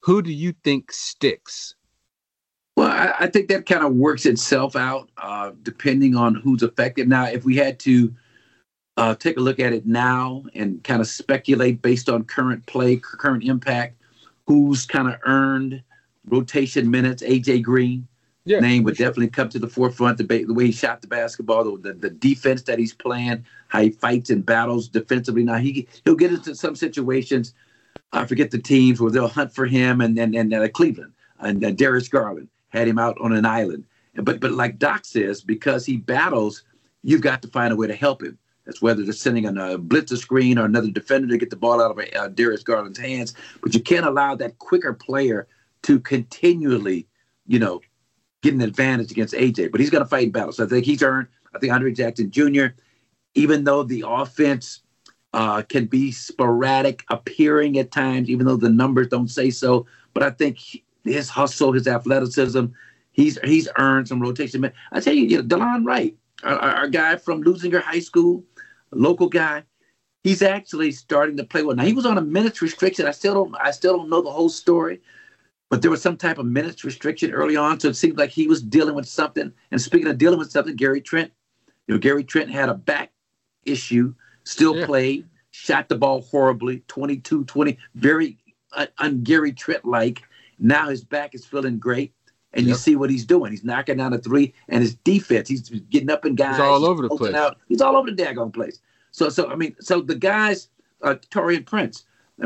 [SPEAKER 5] Who do you think sticks?
[SPEAKER 3] Well, I think that kind of works itself out depending on who's effective. Now, if we had to take a look at it now and kind of speculate based on current play, current impact, who's kind of earned rotation minutes, A.J. Green. Name would definitely come to the forefront. The way he shot the basketball, the defense that he's playing, how he fights and battles defensively. Now he'll get into some situations. I forget the teams where they'll hunt for him, and Cleveland and Darius Garland had him out on an island. But like Doc says, because he battles, you've got to find a way to help him. That's whether they're sending a blitzer screen or another defender to get the ball out of Darius Garland's hands. But you can't allow that quicker player to continually, get an advantage against AJ. But he's going to fight battle. So I think he's earned. I think Andre Jackson Jr., even though the offense can be sporadic, appearing at times, even though the numbers don't say so. But I think his hustle, his athleticism, he's earned some rotation. I tell you, DeLon Wright, our guy from Lusinger High School, a local guy, he's actually starting to play well. Now, he was on a minutes restriction. I still don't know the whole story, but there was some type of minutes restriction early on, so it seemed like he was dealing with something. And speaking of dealing with something, Gary Trent had a back issue, still played, shot the ball horribly, 22-20, very un-Gary Trent-like. Now his back is feeling great. And you see what he's doing. He's knocking down a three, and his defense, he's getting up in guys.
[SPEAKER 5] He's all over the place.
[SPEAKER 3] He's all over the daggone place. So the guys, Taurean Prince,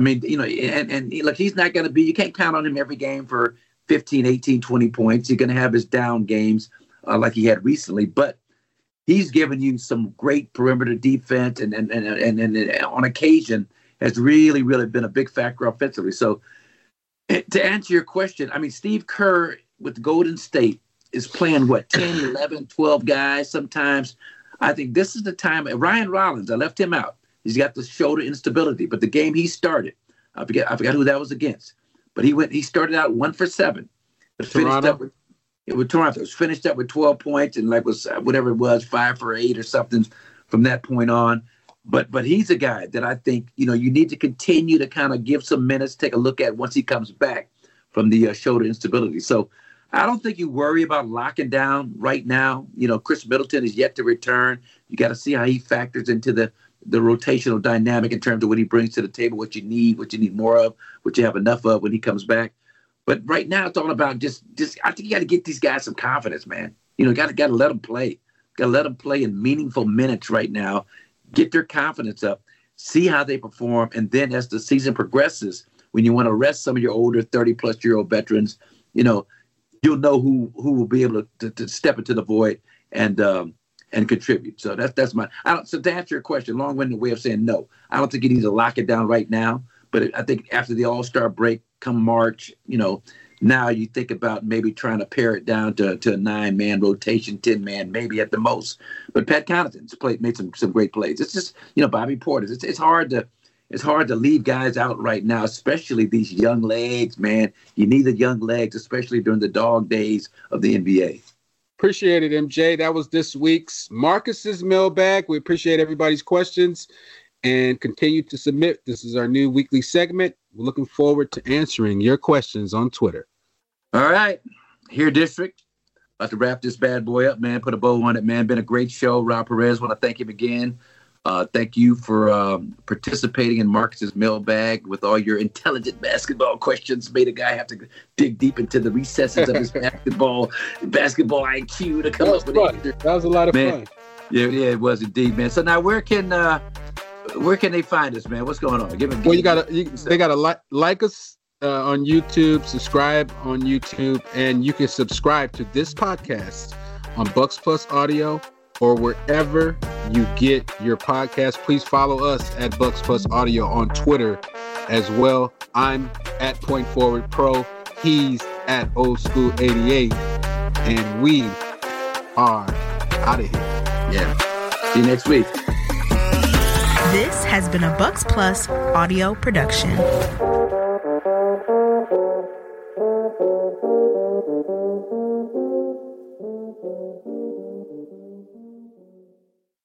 [SPEAKER 3] and look, he's not going to be, you can't count on him every game for 15, 18, 20 points. He's going to have his down games like he had recently, but he's given you some great perimeter defense and on occasion has really, really been a big factor offensively. So to answer your question, Steve Kerr with Golden State is playing, 10, 11, 12 guys sometimes. I think this is the time. Ryan Rollins, I left him out. He's got the shoulder instability. But the game he started, I forgot who that was against. But he started out 1 for 7. But finished up with Toronto. It was finished up with 12 points and was whatever it was, 5 for 8 or something from that point on. But he's a guy that I think, you need to continue to kind of give some minutes, take a look at once he comes back from the shoulder instability. So I don't think you worry about locking down right now. Chris Middleton is yet to return. You got to see how he factors into the rotational dynamic in terms of what he brings to the table, what you need more of, what you have enough of when he comes back. But right now it's all about just I think you got to get these guys some confidence, man. Got to let them play. Got to let them play in meaningful minutes right now. Get their confidence up, see how they perform, and then as the season progresses, when you want to rest some of your older 30-plus-year-old veterans, you'll know who will be able to step into the void and contribute. So that's my. So to answer your question, long-winded way of saying no, I don't think you need to lock it down right now. But I think after the All-Star break, come March, now you think about maybe trying to pare it down to a 9-man rotation, 10-man, maybe at the most. But Pat Connaughton's made some great plays. It's just, Bobby Portis. It's hard to leave guys out right now, especially these young legs, man. You need the young legs, especially during the dog days of the NBA.
[SPEAKER 5] Appreciate it, MJ. That was this week's Marcus's Mailbag. We appreciate everybody's questions and continue to submit. This is our new weekly segment. We're looking forward to answering your questions on Twitter.
[SPEAKER 3] All right. Here, District. About to wrap this bad boy up, man. Put a bow on it, man. Been a great show. Rob Perez, want to thank him again. Thank you for participating in Marcus's Mailbag with all your intelligent basketball questions. Made a guy have to dig deep into the recesses of his basketball IQ to come up with it.
[SPEAKER 5] That was a lot of fun.
[SPEAKER 3] Yeah, it was indeed, man. So now where can they find us, man? What's going on?
[SPEAKER 5] They gotta like us on YouTube, subscribe on YouTube, and you can subscribe to this podcast on Bucks Plus Audio or wherever you get your podcast. Please follow us at Bucks Plus Audio on Twitter as well. I'm at Point Forward Pro. He's at Old School 88, and we are out of here.
[SPEAKER 3] Yeah. See you next week.
[SPEAKER 1] This has been a Bucks Plus audio production.